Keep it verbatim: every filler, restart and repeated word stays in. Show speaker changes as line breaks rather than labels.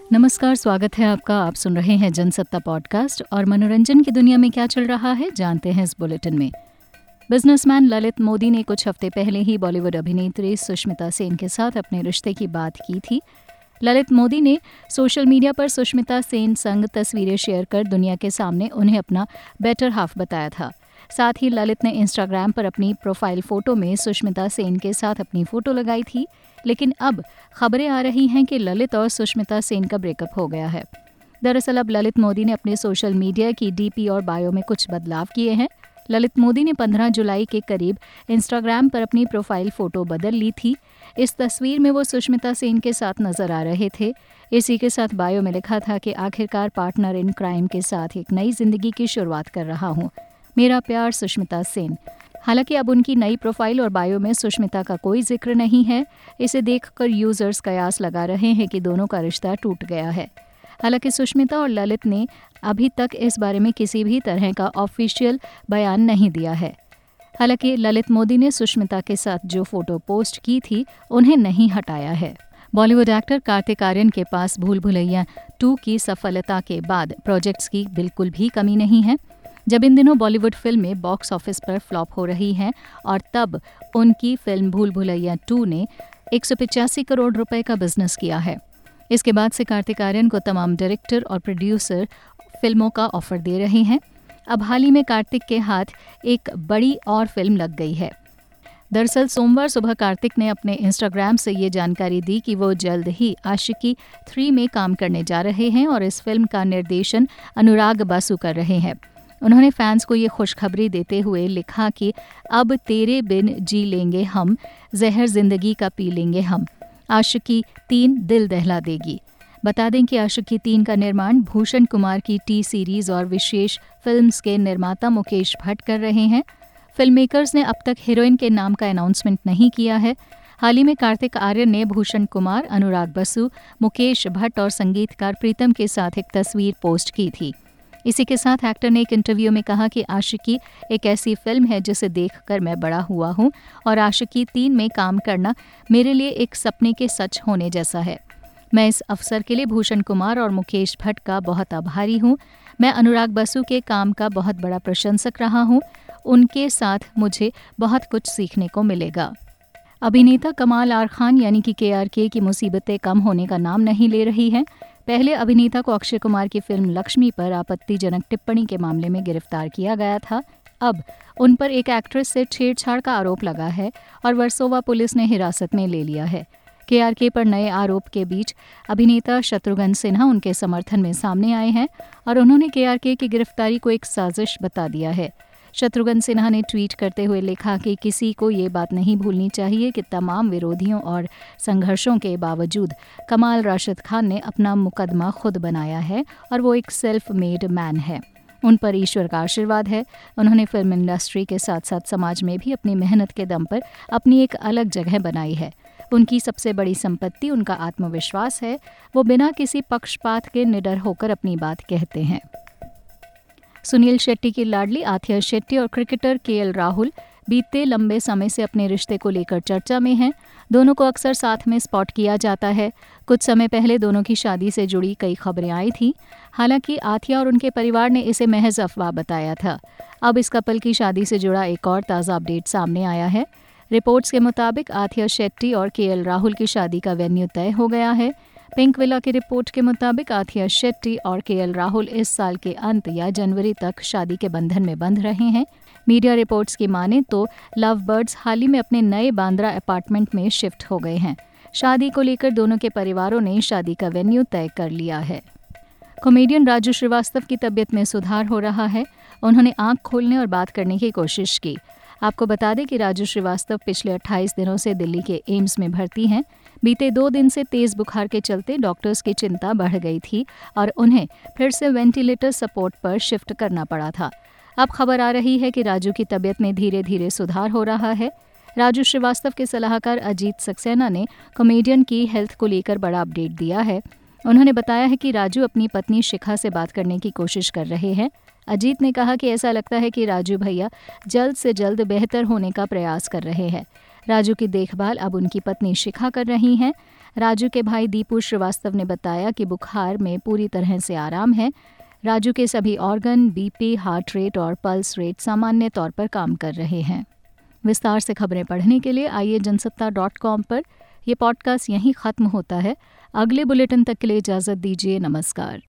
नमस्कार, स्वागत है आपका। आप सुन रहे हैं जनसत्ता पॉडकास्ट और मनोरंजन की दुनिया में क्या चल रहा है जानते हैं इस बुलेटिन में। बिजनेसमैन ललित मोदी ने कुछ हफ्ते पहले ही बॉलीवुड अभिनेत्री सुष्मिता सेन के साथ अपने रिश्ते की बात की थी। ललित मोदी ने सोशल मीडिया पर सुष्मिता सेन संग तस्वीरें शेयर कर दुनिया के सामने उन्हें अपना बेटर हाफ बताया था। साथ ही ललित ने इंस्टाग्राम पर अपनी प्रोफाइल फोटो में सुष्मिता सेन के साथ अपनी फोटो लगाई थी, लेकिन अब खबरें आ रही हैं कि ललित और सुष्मिता सेन का ब्रेकअप हो गया है। दरअसल अब ललित मोदी ने अपने सोशल मीडिया की डीपी और बायो में कुछ बदलाव किए हैं। ललित मोदी ने पंद्रह जुलाई के करीब इंस्टाग्राम पर अपनी प्रोफाइल फोटो बदल ली थी। इस तस्वीर में वो सुष्मिता सेन के साथ नजर आ रहे थे। इसी के साथ बायो में लिखा था कि आखिरकार पार्टनर इन क्राइम के साथ एक नई जिंदगी की शुरुआत कर रहा हूँ, मेरा प्यार सुष्मिता सेन। हालांकि अब उनकी नई प्रोफाइल और बायो में सुष्मिता का कोई जिक्र नहीं है। इसे देखकर यूजर्स कयास लगा रहे हैं कि दोनों का रिश्ता टूट गया है। हालांकि सुष्मिता और ललित ने अभी तक इस बारे में किसी भी तरह का ऑफिशियल बयान नहीं दिया है। हालांकि ललित मोदी ने सुष्मिता के साथ जो फोटो पोस्ट की थी उन्हें नहीं हटाया है। बॉलीवुड एक्टर कार्तिक आर्यन के पास भूल भुलैया टू की सफलता के बाद प्रोजेक्ट्स की बिल्कुल भी कमी नहीं है। जब इन दिनों बॉलीवुड फिल्में बॉक्स ऑफिस पर फ्लॉप हो रही हैं और तब उनकी फिल्म भूल भुलैया टू ने एक सौ पचासी करोड़ रुपए का बिजनेस किया है। इसके बाद से कार्तिक आर्यन को तमाम डायरेक्टर और प्रोड्यूसर फिल्मों का ऑफर दे रहे हैं। अब हाल ही में कार्तिक के हाथ एक बड़ी और फिल्म लग गई है। दरअसल सोमवार सुबह कार्तिक ने अपने इंस्टाग्राम से ये जानकारी दी कि वो जल्द ही आशिकी थ्री में काम करने जा रहे हैं और इस फिल्म का निर्देशन अनुराग बासु कर रहे हैं। उन्होंने फैंस को ये खुशखबरी देते हुए लिखा कि अब तेरे बिन जी लेंगे हम, जहर जिंदगी का पी लेंगे हम, आशिकी तीन दिल दहला देगी। बता दें कि आशिकी तीन का निर्माण भूषण कुमार की टी सीरीज और विशेष फिल्म्स के निर्माता मुकेश भट्ट कर रहे हैं। फिल्म मेकर्स ने अब तक हीरोइन के नाम का अनाउंसमेंट नहीं किया है। हाल ही में कार्तिक आर्यन ने भूषण कुमार, अनुराग बसु, मुकेश भट्ट और संगीतकार प्रीतम के साथ एक तस्वीर पोस्ट की थी। इसी के साथ एक्टर ने एक इंटरव्यू में कहा कि आशिकी एक ऐसी फिल्म है जिसे देखकर मैं बड़ा हुआ हूं और आशिकी तीन में काम करना मेरे लिए एक सपने के सच होने जैसा है। मैं इस अवसर के लिए भूषण कुमार और मुकेश भट्ट का बहुत आभारी हूं। मैं अनुराग बसु के काम का बहुत बड़ा प्रशंसक रहा हूं। उनके साथ मुझे बहुत कुछ सीखने को मिलेगा। अभिनेता कमाल आर खान यानी कि के आर के की मुसीबतें कम होने का नाम नहीं ले रही हैं। पहले अभिनेता को अक्षय कुमार की फिल्म लक्ष्मी पर आपत्तिजनक टिप्पणी के मामले में गिरफ्तार किया गया था। अब उन पर एक एक्ट्रेस से छेड़छाड़ का आरोप लगा है और वर्सोवा पुलिस ने हिरासत में ले लिया है। के आर के पर नए आरोप के बीच अभिनेता शत्रुघ्न सिन्हा उनके समर्थन में सामने आए हैं और उन्होंने के आर के की गिरफ्तारी को एक साजिश बता दिया है। शत्रुघ्न सिन्हा ने ट्वीट करते हुए लिखा कि किसी को ये बात नहीं भूलनी चाहिए कि तमाम विरोधियों और संघर्षों के बावजूद कमाल राशिद खान ने अपना मुकदमा खुद बनाया है और वो एक सेल्फ मेड मैन है। उन पर ईश्वर का आशीर्वाद है। उन्होंने फिल्म इंडस्ट्री के साथ साथ समाज में भी अपनी मेहनत के दम पर अपनी एक अलग जगह बनाई है। उनकी सबसे बड़ी संपत्ति उनका आत्मविश्वास है। वो बिना किसी पक्षपात के निडर होकर अपनी बात कहते हैं। सुनील शेट्टी की लाडली आथिया शेट्टी और क्रिकेटर के एल राहुल बीते लंबे समय से अपने रिश्ते को लेकर चर्चा में हैं। दोनों को अक्सर साथ में स्पॉट किया जाता है। कुछ समय पहले दोनों की शादी से जुड़ी कई खबरें आई थीं। हालांकि आथिया और उनके परिवार ने इसे महज अफवाह बताया था। अब इस कपल की शादी से जुड़ा एक और ताज़ा अपडेट सामने आया है। रिपोर्ट्स के मुताबिक आथिया शेट्टी और के एल राहुल की शादी का वेन्यू तय हो गया है। पिंक विला की रिपोर्ट के मुताबिक आथिया शेट्टी और के एल राहुल इस साल के अंत या जनवरी तक शादी के बंधन में बंध रहे हैं। मीडिया रिपोर्ट्स की माने तो लव बर्ड्स हाल ही में अपने नए बांद्रा अपार्टमेंट में शिफ्ट हो गए हैं। शादी को लेकर दोनों के परिवारों ने शादी का वेन्यू तय कर लिया है। कॉमेडियन राजू श्रीवास्तव की तबीयत में सुधार हो रहा है। उन्होंने आंख खोलने और बात करने की कोशिश की। आपको बता दें कि राजू श्रीवास्तव पिछले अट्ठाईस दिनों से दिल्ली के एम्स में भर्ती हैं। बीते दो दिन से तेज बुखार के चलते डॉक्टर्स की चिंता बढ़ गई थी और उन्हें फिर से वेंटिलेटर सपोर्ट पर शिफ्ट करना पड़ा था। अब खबर आ रही है कि राजू की तबीयत में धीरे धीरे सुधार हो रहा है। राजू श्रीवास्तव के सलाहकार अजीत सक्सेना ने कॉमेडियन की हेल्थ को लेकर बड़ा अपडेट दिया है। उन्होंने बताया है कि राजू अपनी पत्नी शिखा से बात करने की कोशिश कर रहे हैं। अजीत ने कहा कि ऐसा लगता है कि राजू भैया जल्द से जल्द बेहतर होने का प्रयास कर रहे हैं। राजू की देखभाल अब उनकी पत्नी शिखा कर रही हैं। राजू के भाई दीपू श्रीवास्तव ने बताया कि बुखार में पूरी तरह से आराम है। राजू के सभी ऑर्गन, बीपी, हार्ट रेट और पल्स रेट सामान्य तौर पर काम कर रहे हैं। विस्तार से खबरें पढ़ने के लिए आइए जनसत्ता डॉट कॉम पर। यह पॉडकास्ट यहीं ख़त्म होता है। अगले बुलेटिन तक के लिए इजाज़त दीजिए। नमस्कार।